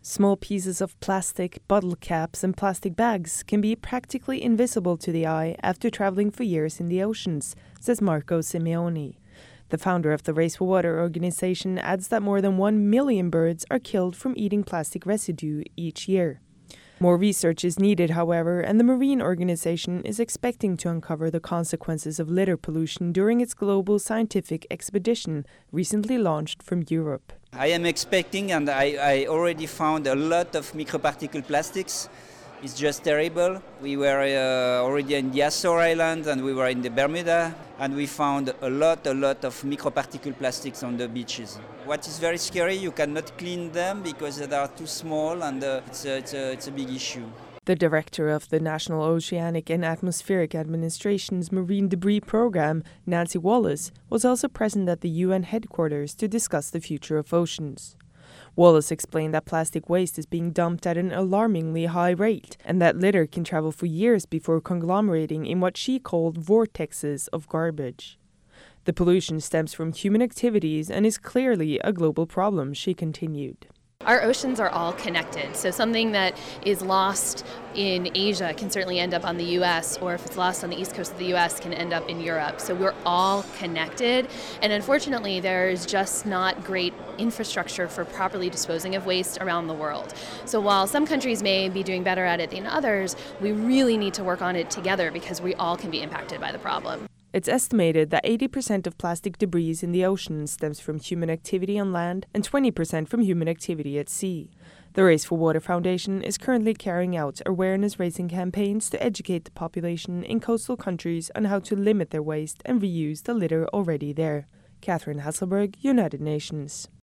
Small pieces of plastic, bottle caps, and plastic bags can be practically invisible to the eye after traveling for years in the oceans, says Marco Simeoni. The founder of the Race for Water organization adds that more than 1 million birds are killed from eating plastic residue each year. More research is needed, however, and the Marine Organization is expecting to uncover the consequences of litter pollution during its global scientific expedition, recently launched from Europe. I am expecting, and I already found a lot of microparticle plastics. It's just terrible. We were already in the Azores Islands and we were in the Bermuda, and we found a lot of microparticle plastics on the beaches. What is very scary, you cannot clean them because they are too small, and it's a big issue. The director of the National Oceanic and Atmospheric Administration's Marine Debris Program, Nancy Wallace, was also present at the UN headquarters to discuss the future of oceans. Wallace explained that plastic waste is being dumped at an alarmingly high rate, and that litter can travel for years before conglomerating in what she called vortexes of garbage. The pollution stems from human activities and is clearly a global problem, she continued. Our oceans are all connected, so something that is lost in Asia can certainly end up on the U.S., or if it's lost on the east coast of the U.S., can end up in Europe. So we're all connected, and unfortunately there's just not great infrastructure for properly disposing of waste around the world. So while some countries may be doing better at it than others, we really need to work on it together because we all can be impacted by the problem. It's estimated that 80% of plastic debris in the ocean stems from human activity on land and 20% from human activity at sea. The Race for Water Foundation is currently carrying out awareness-raising campaigns to educate the population in coastal countries on how to limit their waste and reuse the litter already there. Catherine Hasselberg, United Nations.